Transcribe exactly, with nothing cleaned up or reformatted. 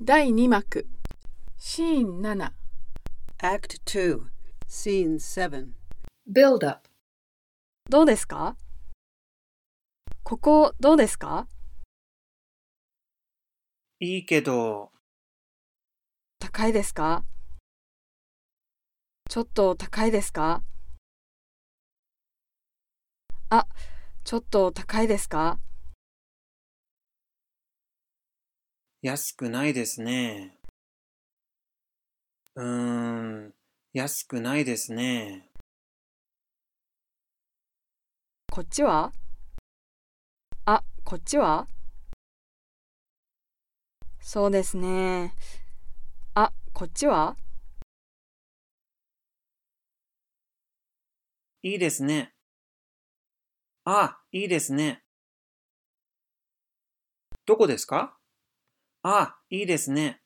だいに幕シーンなな Act two, Scene seven. Build up. どうですか？ここどうですか？ いいけど、 高いですか？ちょっと高いですか？あ、ちょっと高いですか？ 安くないですね。うーん、安くないですね。 こっちは？あ、こっちは？そうですね。あ、こっちは？ いいですね。あ、いいですね。どこですか？あ、いいですね。